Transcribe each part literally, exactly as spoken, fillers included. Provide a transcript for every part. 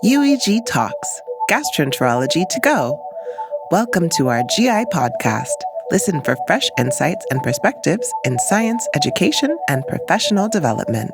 U E G Talks, Gastroenterology to Go. Welcome to our G I podcast. Listen for fresh insights and perspectives in science, education, and professional development.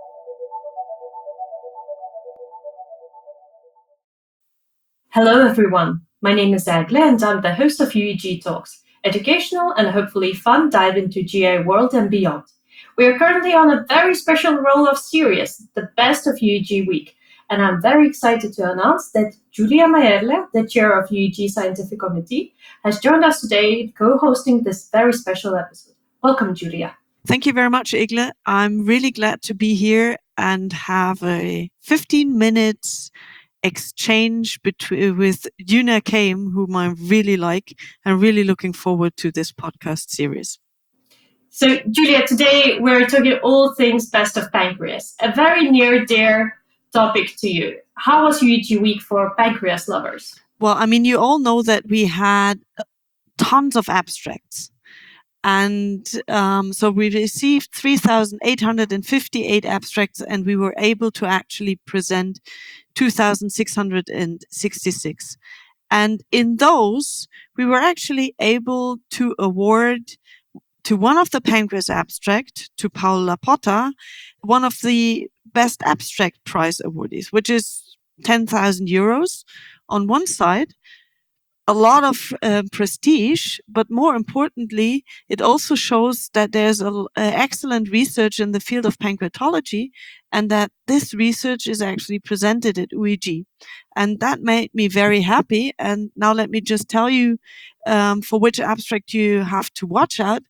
Hello everyone, my name is Egle and I'm the host of U E G Talks, educational and hopefully fun dive into G I world and beyond. We are currently on a very special roll of series, the best of U E G week, and I'm very excited to announce that Julia Meierle, the chair of U E G Scientific Committee, has joined us today co-hosting this very special episode. Welcome, Julia. Thank you very much, Egle. I'm really glad to be here and have a fifteen minutes exchange between with Juna Kame, whom I really like, and really looking forward to this podcast series. So, Julia, today we're talking all things best of pancreas, a very near dear topic to you. How was U E G week for pancreas lovers? Well, I mean, you all know that we had tons of abstracts. And um, so we received three thousand eight hundred fifty-eight abstracts, and we were able to actually present two thousand six hundred sixty-six. And in those, we were actually able to award to one of the pancreas abstract, to Paul Lapotta, one of the best abstract prize awardees, which is ten thousand euros on one side. A lot of uh, prestige, but more importantly, it also shows that there's a, a excellent research in the field of pancreatology, and that this research is actually presented at U E G. And that made me very happy. And now let me just tell you um, for which abstract you have to watch out.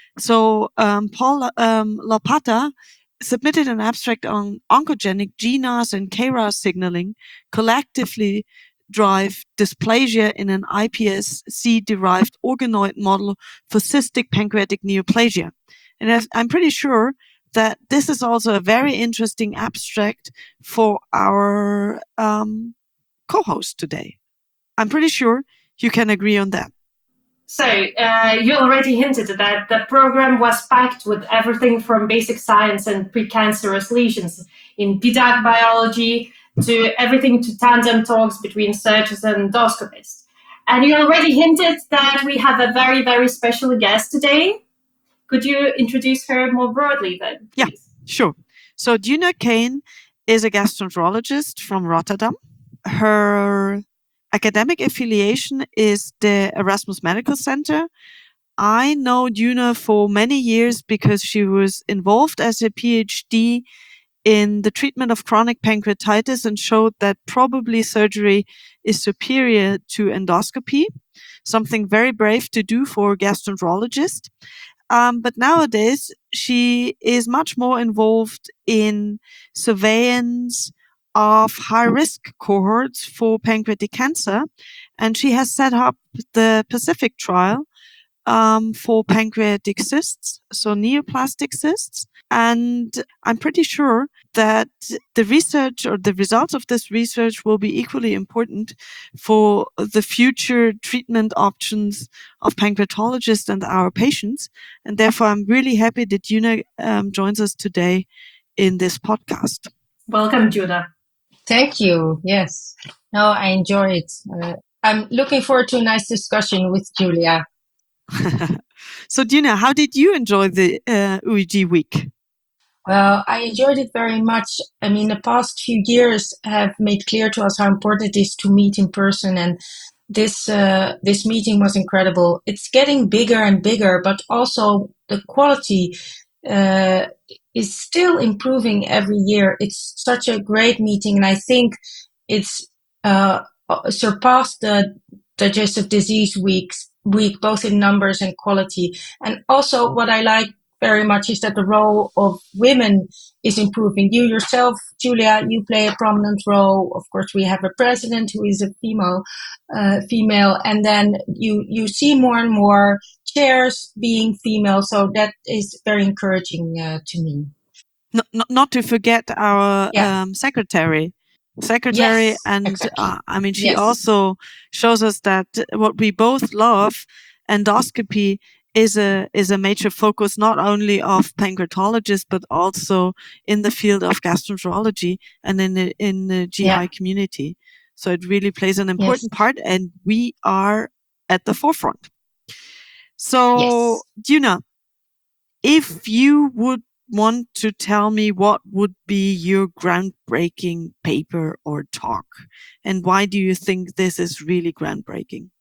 So um, Paul um, Lapotta submitted an abstract on oncogenic G N A S and K R A S signaling collectively drive dysplasia in an I P S C-derived organoid model for cystic pancreatic neoplasia. And I'm pretty sure that this is also a very interesting abstract for our um, co-host today. I'm pretty sure you can agree on that. So, uh, you already hinted that the program was packed with everything from basic science and precancerous lesions in P D A C biology to everything to tandem talks between surgeons and endoscopists. And you already hinted that we have a very, very special guest today. Could you introduce her more broadly then, please? Yeah, sure. So Juna Kame is a gastroenterologist from Rotterdam. Her academic affiliation is the Erasmus Medical Center. I know Juna for many years because she was involved as a PhD in the treatment of chronic pancreatitis and showed that probably surgery is superior to endoscopy, something very brave to do for a gastroenterologist. Um, but nowadays, she is much more involved in surveillance of high-risk cohorts for pancreatic cancer, and she has set up the Pacific trial um, for pancreatic cysts, so neoplastic cysts. And I'm pretty sure that the research or the results of this research will be equally important for the future treatment options of pancreatologists and our patients. And therefore, I'm really happy that Juna um, joins us today in this podcast. Welcome, Juna. Thank you. Yes. No, I enjoy it. Uh, I'm looking forward to a nice discussion with Julia. So, Juna, how did you enjoy the uh, U E G week? Well, I enjoyed it very much. I mean, the past few years have made clear to us how important it is to meet in person, and this uh, this meeting was incredible. It's getting bigger and bigger, but also the quality uh, is still improving every year. It's such a great meeting, and I think it's uh, surpassed the digestive disease weeks week, both in numbers and quality. And also what I like very much is that the role of women is improving. You yourself, Julia, you play a prominent role. Of course, we have a president who is a female, uh, female, and then you you see more and more chairs being female. So that is very encouraging uh, to me. Not, not, not to forget our Yeah. um, secretary. Secretary, Yes, and exactly. uh, I mean, she Yes. also shows us that what we both love, endoscopy, is a is a major focus not only of pancreatologists but also in the field of gastroenterology and in the in the G I Yeah. community. So it really plays an Yes. important part, and we are at the forefront. So, Yes. Duna, if you would want to tell me what would be your groundbreaking paper or talk, and why do you think this is really groundbreaking?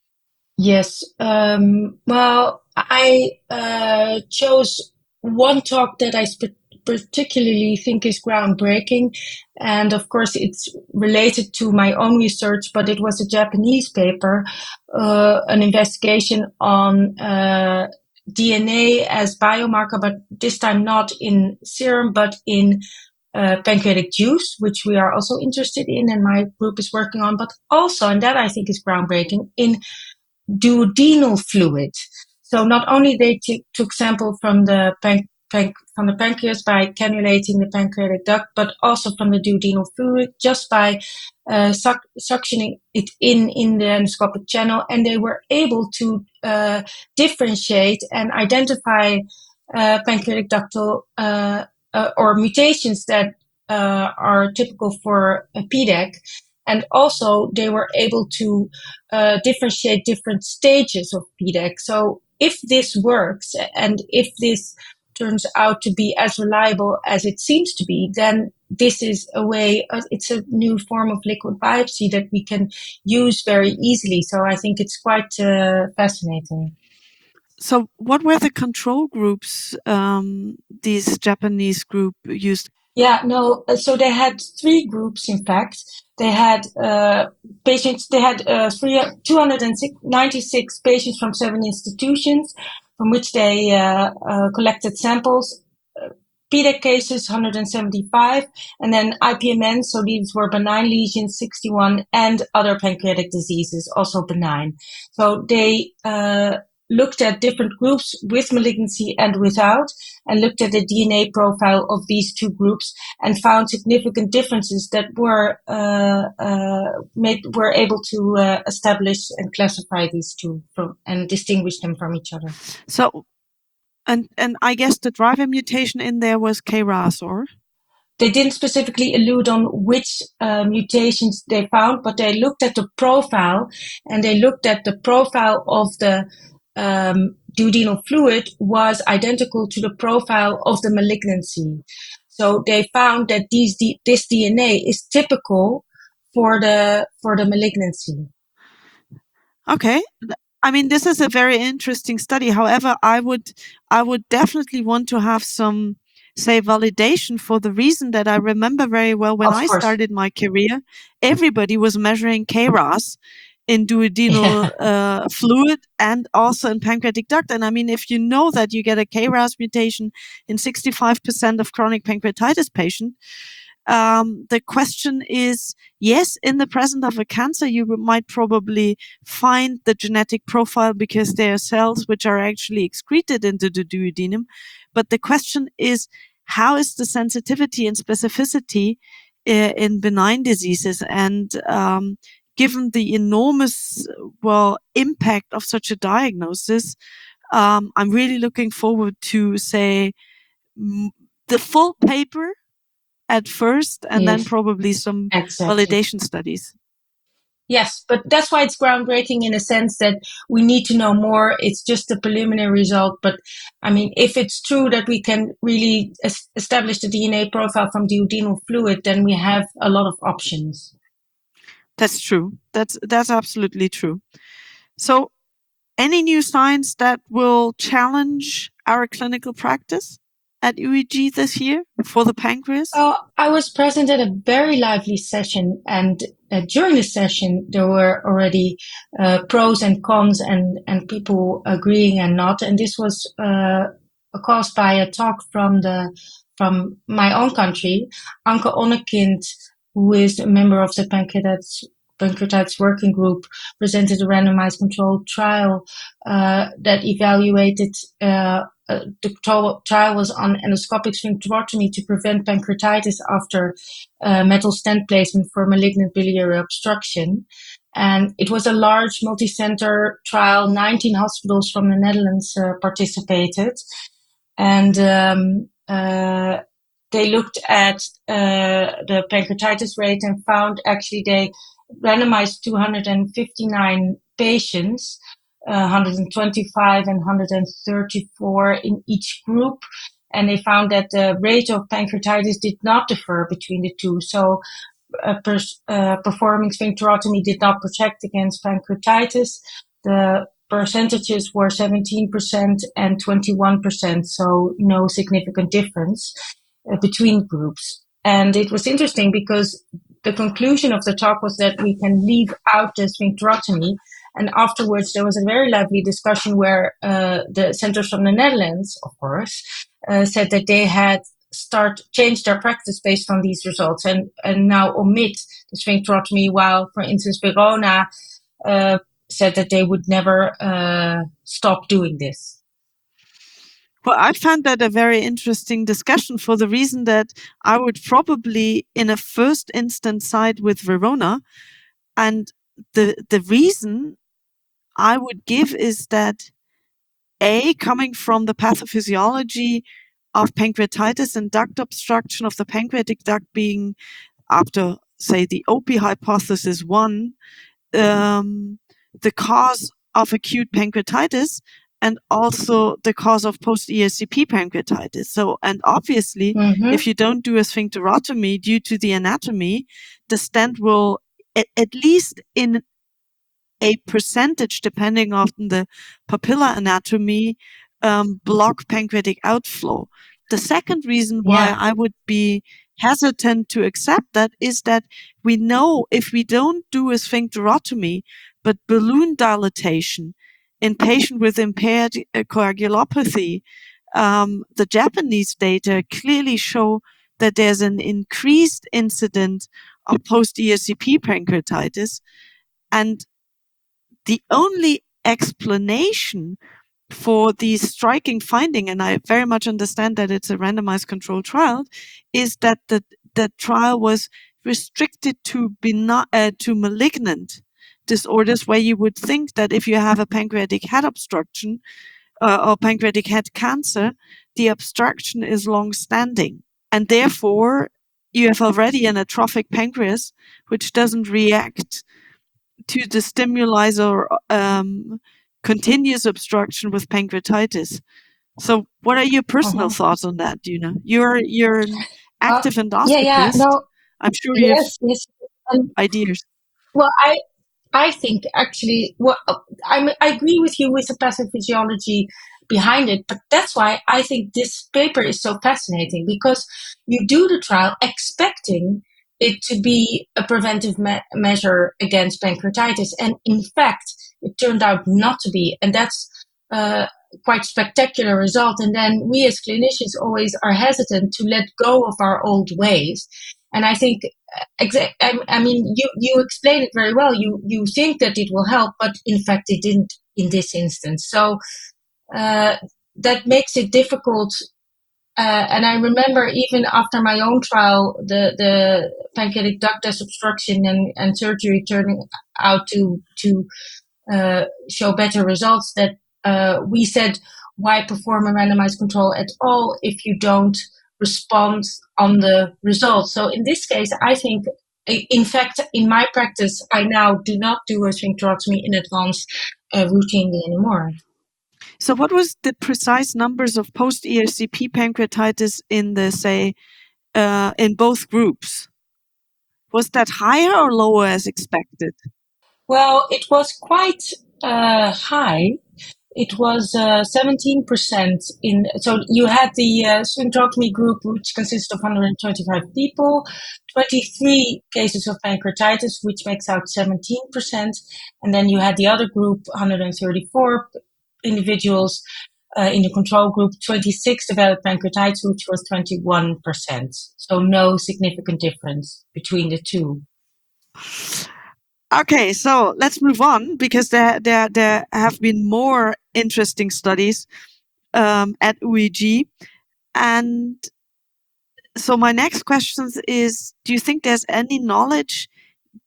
Yes. Um, well, I uh, chose one talk that I sp- particularly think is groundbreaking. And of course, it's related to my own research, but it was a Japanese paper, uh, an investigation on uh, D N A as biomarker, but this time not in serum, but in uh, pancreatic juice, which we are also interested in, and my group is working on, but also, and that I think is groundbreaking, in duodenal fluid. So not only they t- took sample from the pan- pan- from the pancreas by cannulating the pancreatic duct, but also from the duodenal fluid just by uh, suc- suctioning it in in the endoscopic channel, and they were able to uh, differentiate and identify uh, pancreatic ductal uh, uh, or mutations that uh, are typical for a P D A C. And also, they were able to uh, differentiate different stages of P D A C. So, if this works and if this turns out to be as reliable as it seems to be, then this is a way, uh, it's a new form of liquid biopsy that we can use very easily. So, I think it's quite uh, fascinating. So, what were the control groups um, this Japanese group used? Yeah, no. So they had three groups. In fact, they had uh, patients. They had uh, three, two hundred ninety-six patients from seven institutions, from which they uh, uh, collected samples. Uh, P D A C cases, one hundred seventy-five, and then I P M N. So these were benign lesions, sixty-one, and other pancreatic diseases, also benign. So they uh, looked at different groups with malignancy and without, and looked at the D N A profile of these two groups and found significant differences that were uh, uh, made were able to uh, establish and classify these two from, and distinguish them from each other. So, and and I guess the driver mutation in there was K R A S, or? They didn't specifically allude on which uh, mutations they found, but they looked at the profile, and they looked at the profile of the um, duodenal fluid was identical to the profile of the malignancy. So they found that these this D N A is typical for the for the malignancy. Okay. I mean, this is a very interesting study. However, I would I would definitely want to have some, say, validation, for the reason that I remember very well when Of I course. started my career, everybody was measuring K R A S in duodenal Yeah. uh, fluid and also in pancreatic duct. And I mean, if you know that you get a K R A S mutation in sixty-five percent of chronic pancreatitis patients, Um, the question is, yes, in the presence of a cancer, you might probably find the genetic profile because there are cells which are actually excreted into the duodenum. But the question is, how is the sensitivity and specificity uh, in benign diseases? And um, given the enormous, well, impact of such a diagnosis, um, I'm really looking forward to, say, m- the full paper at first, and Yes. then probably some Exactly. validation studies. Yes, but that's why it's groundbreaking in a sense that we need to know more. It's just a preliminary result. But I mean, if it's true that we can really es- establish the D N A profile from duodenal fluid, then we have a lot of options. That's true. That's that's absolutely true. So, any new science that will challenge our clinical practice at U E G this year for the pancreas? Uh, I was present at a very lively session, and uh, during the session, there were already uh, pros and cons, and, and people agreeing and not. And this was uh, caused by a talk from the from my own country. Anke Onnekind, who is a member of the pancreatitis, pancreatitis working group, presented a randomized controlled trial uh, that evaluated. Uh, Uh, the trial was on endoscopic sphincterotomy to prevent pancreatitis after uh, metal stent placement for malignant biliary obstruction. And it was a large multi-center trial. nineteen hospitals from the Netherlands uh, participated. And um, uh, they looked at uh, the pancreatitis rate and found actually they randomized two hundred fifty-nine patients, uh, one hundred twenty-five and one hundred thirty-four in each group. And they found that the rate of pancreatitis did not differ between the two. So uh, pers- uh, performing sphincterotomy did not protect against pancreatitis. The percentages were seventeen percent and twenty-one percent, so no significant difference uh, between groups. And it was interesting because the conclusion of the talk was that we can leave out the sphincterotomy. And afterwards, there was a very lively discussion where uh, the centers from the Netherlands, of course, uh, said that they had start changed their practice based on these results and, and now omit the sphincterotomy, while, for instance, Verona uh, said that they would never uh, stop doing this. Well, I found that a very interesting discussion for the reason that I would probably, in a first instance, side with Verona. And the the reason I would give is that, A, coming from the pathophysiology of pancreatitis and duct obstruction of the pancreatic duct being, after, say, the O P hypothesis one, um, the cause of acute pancreatitis and also the cause of post-E S C P pancreatitis. So, and obviously, Mm-hmm. if you don't do a sphincterotomy due to the anatomy, the stent will, at, at least in a percentage, depending on the papilla anatomy, um, block pancreatic outflow. The second reason why Yeah. I would be hesitant to accept that is that we know if we don't do a sphincterotomy, but balloon dilatation in patient with impaired uh, coagulopathy, um, the Japanese data clearly show that there's an increased incidence of post-E S C P pancreatitis. And the only explanation for the striking finding, and I very much understand that it's a randomized controlled trial, is that the, the trial was restricted to bena- uh, to malignant disorders, where you would think that if you have a pancreatic head obstruction uh, or pancreatic head cancer, the obstruction is long-standing. And therefore, you have already an atrophic pancreas, which doesn't react to the stimuli or um, continuous obstruction with pancreatitis. So, what are your personal Uh-huh. thoughts on that, Duna? You're you're an Uh, active yeah, yeah, endoscopist. no, I'm sure you have yes, yes. Um, ideas. well, I I think actually, well, I I agree with you with the pathophysiology behind it, but that's why I think this paper is so fascinating, because you do the trial expecting it to be a preventive me- measure against pancreatitis, and in fact, it turned out not to be, and that's uh, quite spectacular result. And then we as clinicians always are hesitant to let go of our old ways, and I think. Exactly. I, I mean, you, you explain it very well. You you think that it will help, but in fact, it didn't in this instance. So uh, that makes it difficult. Uh, and I remember even after my own trial, the, the pancreatic duct obstruction and, and surgery turning out to to uh, show better results. That uh, we said, why perform a randomized control at all if you don't respond on the results? So in this case, I think, in fact, in my practice, I now do not do a sphincterotomy in advance uh, routinely anymore. So, what was the precise numbers of post-E S C P pancreatitis in the, say, uh, in both groups? Was that higher or lower as expected? Well, it was quite uh, high. It was uh, seventeen percent in, so you had the uh, sphincterotomy group, which consists of one hundred twenty-five people, twenty-three cases of pancreatitis, which makes out seventeen percent. And then you had the other group, one hundred thirty-four individuals uh, in the control group, twenty-six developed pancreatitis, which was twenty-one percent. So no significant difference between the two. Okay, so let's move on, because there there there have been more interesting studies um, at U E G, and so my next question is: do you think there's any knowledge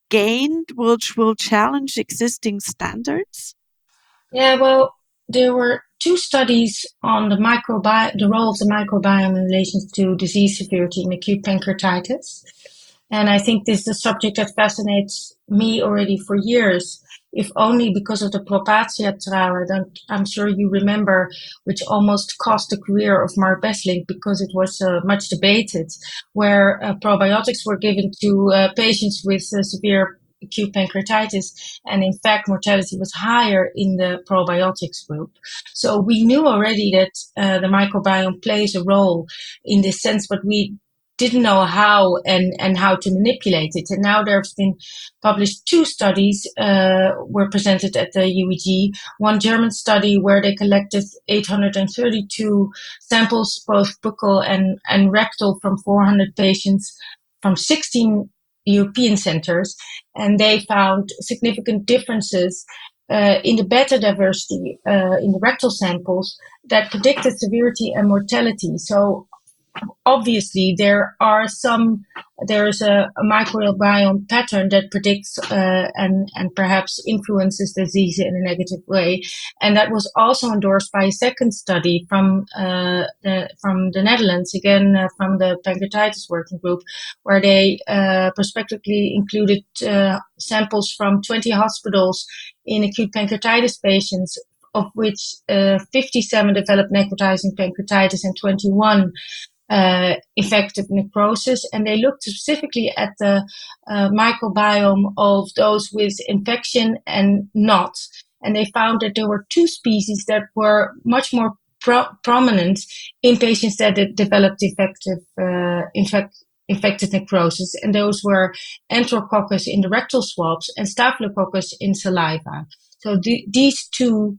gained which will challenge existing standards? Yeah, well, there were two studies on the microbiome, the role of the microbiome in relation to disease severity in acute pancreatitis. And I think this is a subject that fascinates me already for years, if only because of the Propatia trial that I'm sure you remember, which almost cost the career of Mark Besselink because it was uh, much debated, where uh, probiotics were given to uh, patients with uh, severe acute pancreatitis, and in fact mortality was higher in the probiotics group. So we knew already that uh, the microbiome plays a role in this sense, but we didn't know how and, and how to manipulate it. And now there's been published two studies uh, were presented at the U E G. One German study where they collected eight hundred thirty-two samples, both buccal and, and rectal, from four hundred patients from sixteen European centers, and they found significant differences uh, in the beta diversity uh, in the rectal samples that predicted severity and mortality. So obviously there are some there's a, a microbiome pattern that predicts uh, and and perhaps influences disease in a negative way, and that was also endorsed by a second study from uh, the, from the Netherlands, again uh, from the pancreatitis working group, where they uh, prospectively included uh, samples from twenty hospitals in acute pancreatitis patients, of which uh, fifty-seven developed necrotizing pancreatitis and twenty-one Uh, infective necrosis, and they looked specifically at the uh, microbiome of those with infection and not. And they found that there were two species that were much more pro- prominent in patients that had developed infective, uh, infect- infected necrosis, and those were Enterococcus in the rectal swabs and Staphylococcus in saliva. So the, these two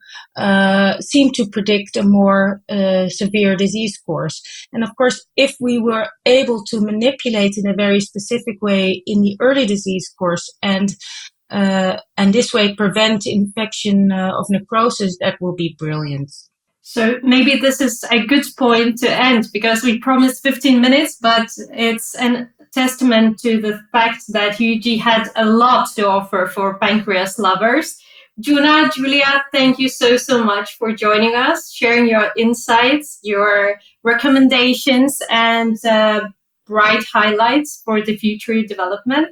uh, seem to predict a more uh, severe disease course. And of course, if we were able to manipulate in a very specific way in the early disease course and uh, and this way prevent infection uh, of necrosis, that will be brilliant. So maybe this is a good point to end, because we promised fifteen minutes, but it's a testament to the fact that U E G had a lot to offer for pancreas lovers. Djuna, Julia, thank you so, so much for joining us, sharing your insights, your recommendations, and uh, bright highlights for the future development.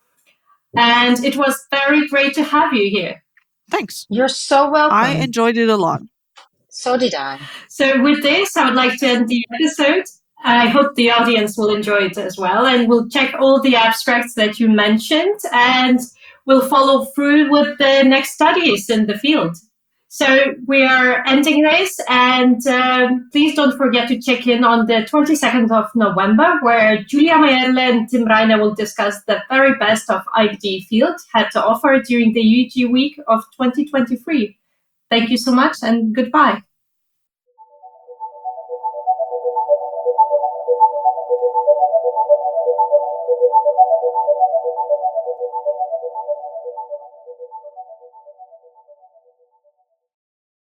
And it was very great to have you here. Thanks. You're so welcome. I enjoyed it a lot. So did I. So with this, I would like to end the episode. I hope the audience will enjoy it as well, and we'll check all the abstracts that you mentioned, and we'll follow through with the next studies in the field. So we are ending this, and um, please don't forget to check in on the twenty-second of November, where Julia Meierle and Tim Reine will discuss the very best of I B D field had to offer during the U E G week of twenty twenty-three. Thank you so much, and goodbye.